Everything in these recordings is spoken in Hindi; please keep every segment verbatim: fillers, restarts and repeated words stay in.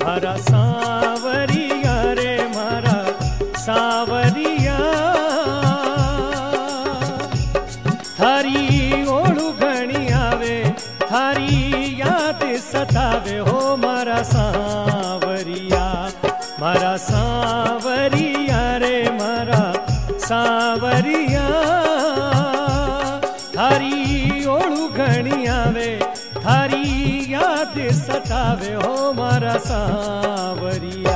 मारा सांवरिया रे मारा सांवरिया थारी ओळू घणी आवे थारी याद सतावे हो मारा सांवरिया मारा सांवरिया रे मारा सांवरिया थारी ओळू घणी आवे थारी याद सतावे हो मारा सांवरिया।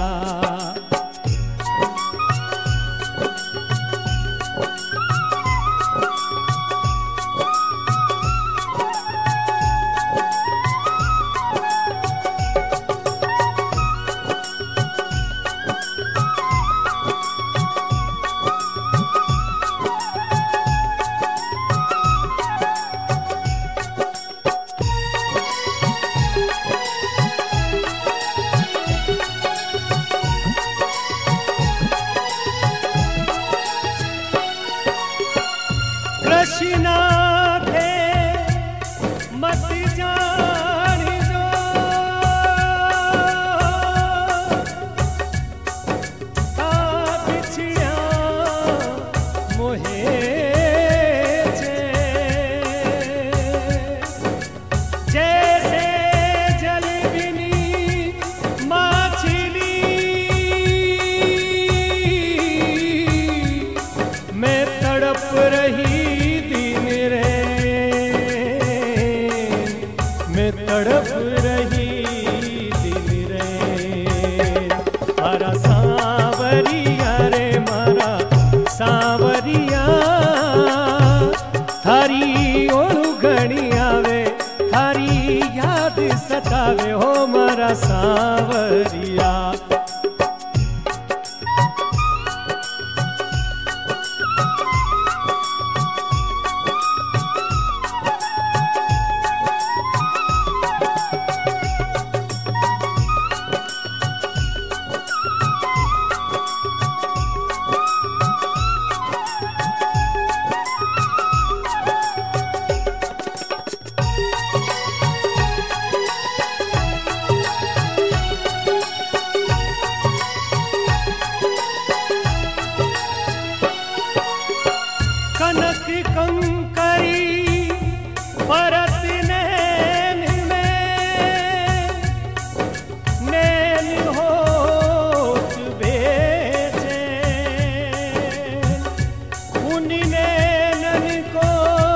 कृष्णा थे मत जानी जो ता बिछड़िया मोहे छे जैसे जल बिनी माछली मैं तड़प रही तड़प रही दिल रे मारा सांवरिया रे मारा सांवरिया थारी ओळू घणी आवे थारी याद सतावे हो मारा सांवरिया। कनक कंकरी परत नैन में नैन होत बेचे उन नैनन को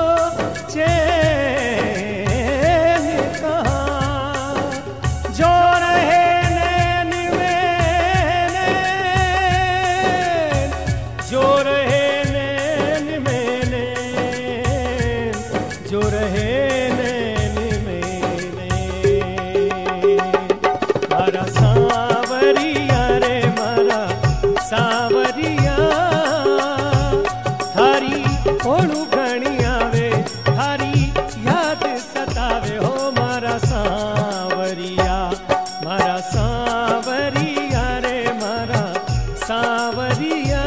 चैन कहाँ जो रहे नैन में नैन जो रहे जो रहे नैन में मारा सांवरिया रे मारा सांवरिया थारी ओळू घणी आवे थारी याद सतावे हो मारा सांवरिया मारा सांवरिया रे मारा सांवरिया।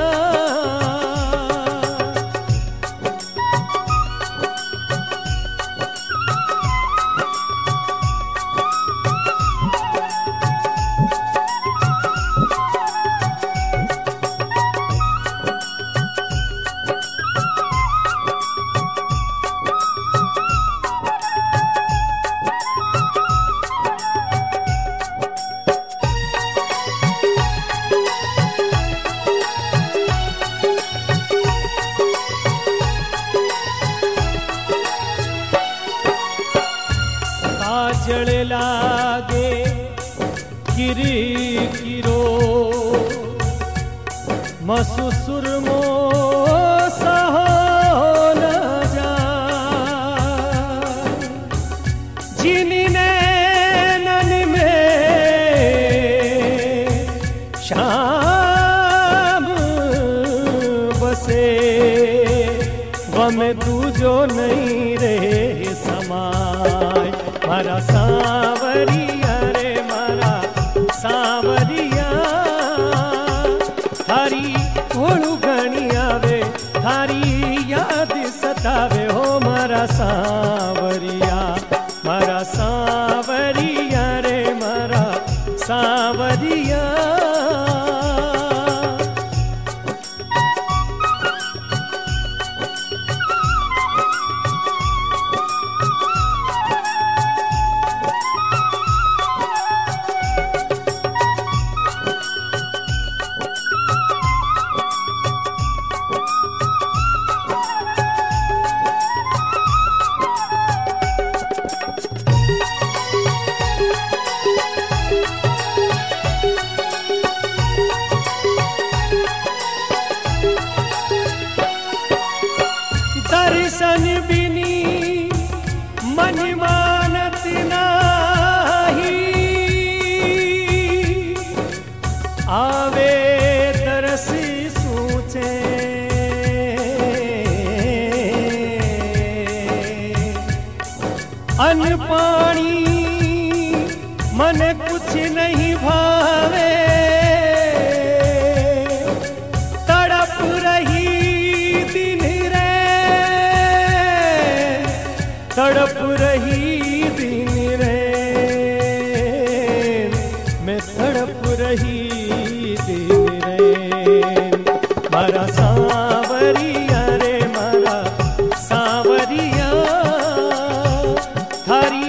काजल लागे किरी किरो मसु सुरमो सहो न जाए जिनी नैनन में शाम बसे वम दूजो नहीं रहे समाय मारा सांवरिया रे मारा सांवरिया थारी ओळू घणी आवे थारी याद सतावे हो मारा सांवरिया मारा सांवरिया रे मारा सांवरिया। दर्शन बिनी मन मानत नाही, आवे तरस सूचे अन्न पानी मन कुछ नहीं भावे, तड़प रही तड़प रही दिन रे, मैं तड़प रही दिन रे। मारा सांवरिया रे मारा सांवरिया, थारी